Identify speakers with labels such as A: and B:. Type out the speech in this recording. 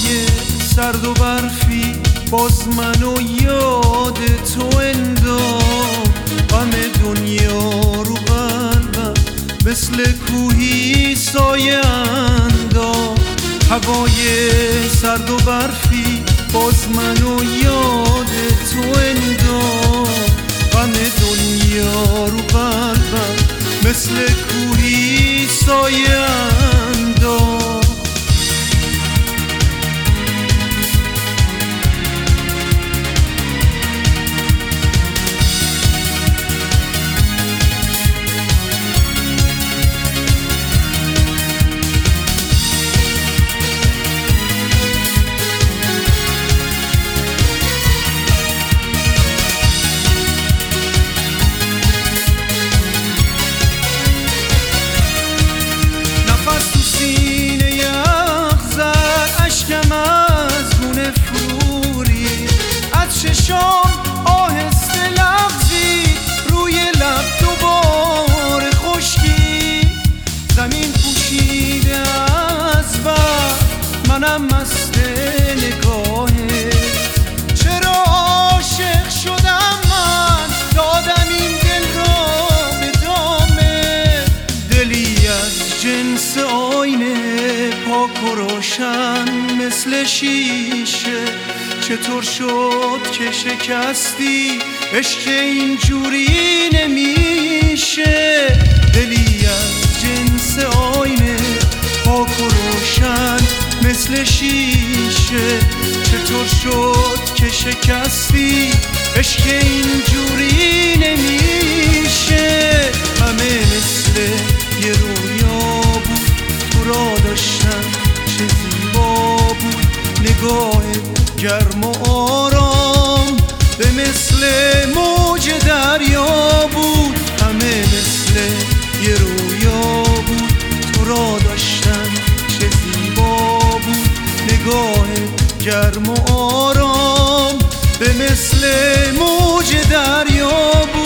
A: هوای سرد و برفی باز منو یاد تو انداخت. غم دنیا رو قلبم مثل کوهی سایه انداخت. هوای سرد و برفی باز منو یاد تو انداخت. غم دنیا رو قلبم مثل کوهی سایه انداخت. چشام آهسته لغزی روی لب دوباره خشکی. زمین پوشیده از بر منم مست نگاهه. چرا عاشق شدم من دادم این دل را به دامه. دلی از جنس آینه پاک و روشن مثل شیشه. چطور شد که شکستی عشق اینجوری نمیشه. دلی از جنس آینه پاک و روشن مثل شیشه. چطور شد که شکستی عشق اینجوری نمیشه. همه مثل یه رویا بود تو را داشتم چه زیبا بود. نگاه گرم و آرام به مثل موج دریا بود. همه مثل یه رویا بود تو را داشتم چه زیبا بود. نگاه گرم و آرام به مثل موج دریا بود.